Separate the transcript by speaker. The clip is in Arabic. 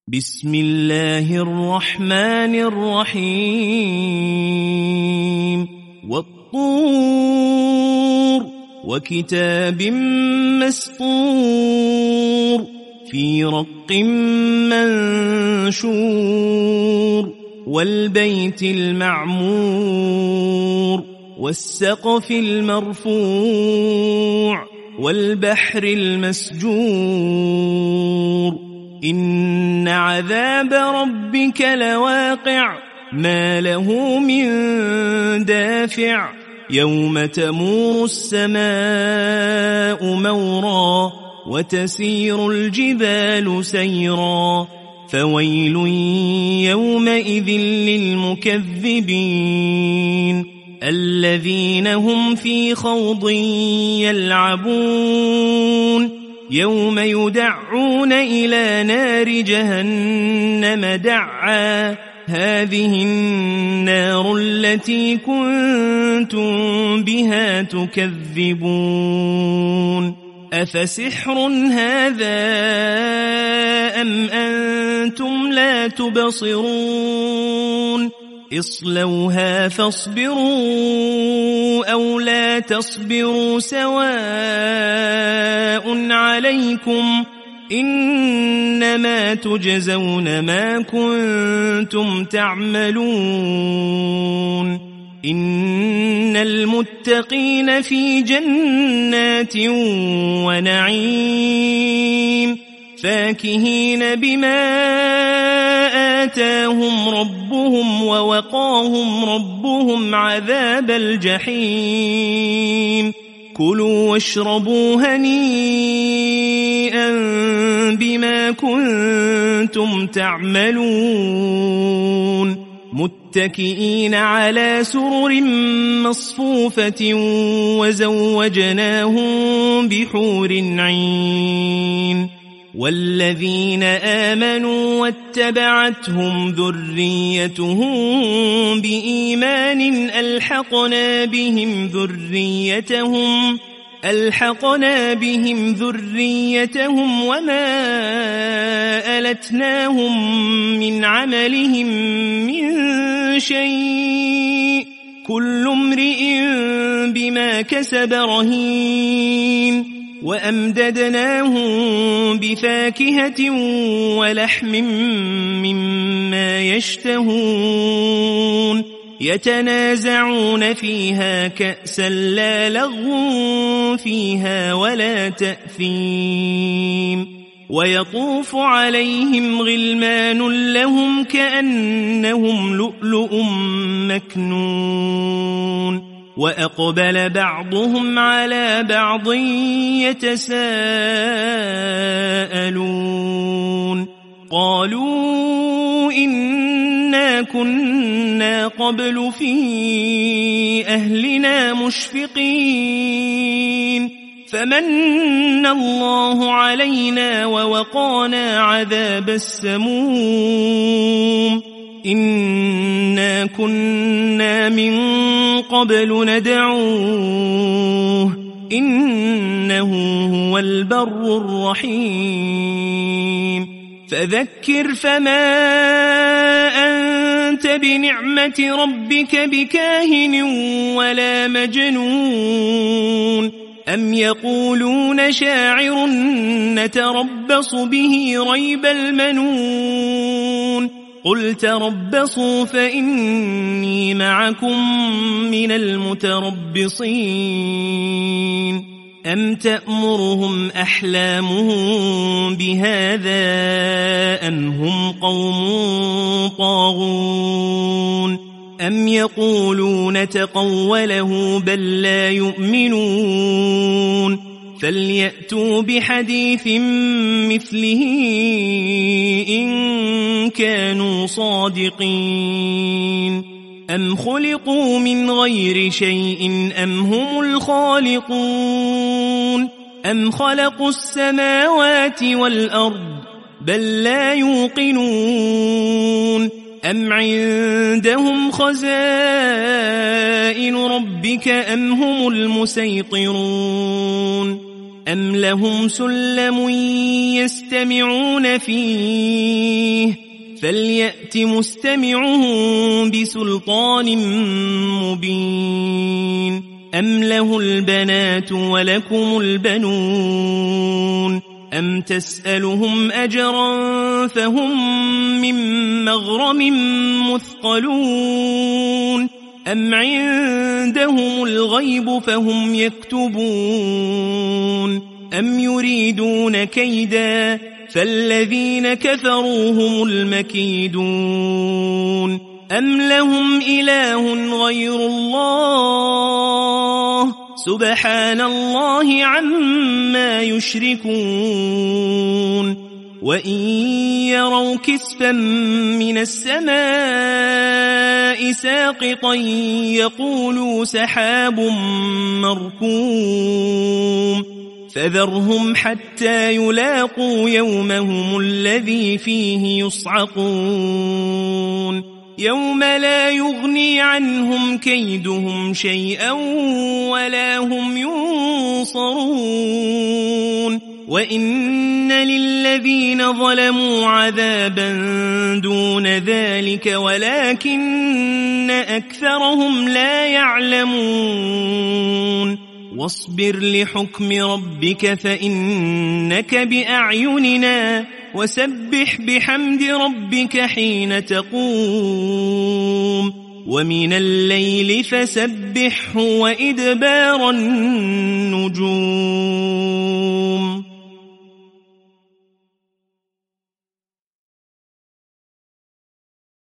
Speaker 1: بسم الله الرحمن الرحيم والطور وكتاب مسطور في رق منشور والبيت المعمور والسقف المرفوع والبحر المسجور إن عذاب ربك لواقع ما له من دافع يوم تمور السماء مورا وتسير الجبال سيرا فويل يومئذ للمكذبين الذين هم في خوض يلعبون يوم يدعون إلى نار جهنم دعا هذه النار التي كنتم بها تكذبون أفسحر هذا أم أنتم لا تبصرون اصلوها فاصبروا أو لا تصبروا سواء عليكم إنما تجزون ما كنتم تعملون إن المتقين في جنات ونعيم فاكهين بما آتاهم ربهم ووقاهم ربهم عذاب الجحيم كلوا واشربوا هنيئا بما كنتم تعملون متكئين على سرر مصفوفة وزوجناهم بحور عين والذين آمنوا واتبعتهم ذريتهم بإيمان ألحقنا بهم ذريتهم وما ألتناهم من عملهم من شيء كل امرئ بما كسب رهين وأمددناهم بفاكهة ولحم مما يشتهون يتنازعون فيها كأسا لا لغو فيها ولا تأثيم ويطوف عليهم غلمان لهم كأنهم لؤلؤ مكنون وأقبل بعضهم على بعض يتساءلون قالوا إنا كنا قبل في أهلنا مشفقين فمن الله علينا ووقانا عذاب السموم إنا كنا من قبل ندعوه إنه هو البر الرحيم فذكر فما أنت بنعمة ربك بكاهن ولا مجنون أم يقولون شاعر نتربص به ريب المنون قل تربصوا فإني معكم من المتربصين أم تأمرهم أحلامهم بهذا أم هم قوم طاغون أم يقولون تقوله بل لا يؤمنون فليأتوا بحديث مثله إن كانوا صادقين أم خلقوا من غير شيء أم هم الخالقون أم خلقوا السماوات والأرض بل لا يوقنون أم عندهم خزائن ربك أم هم المسيطرون أم لهم سلم يستمعون فيه فليأت مستمعهم بسلطان مبين أم له البنات ولكم البنون أم تسألهم أجرا فهم من مغرم مثقلون أم عندهم الغيب فهم يكتبون أم يريدون كيدا فالذين كفروا هم المكيدون أم لهم إله غير الله سبحان الله عما يشركون وإن يروا كسفا من السماء ساقطا يقولوا سحاب مركوم فذرهم حتى يلاقوا يومهم الذي فيه يصعقون يوم لا يغني عنهم كيدهم شيئا ولا هم ينصرون وإن للذين ظلموا عذابا دون ذلك ولكن أكثرهم لا يعلمون واصبر لحكم ربك فإنك بأعيننا وسبح بحمد ربك حين تقوم ومن الليل فسبحه وإدبار النجوم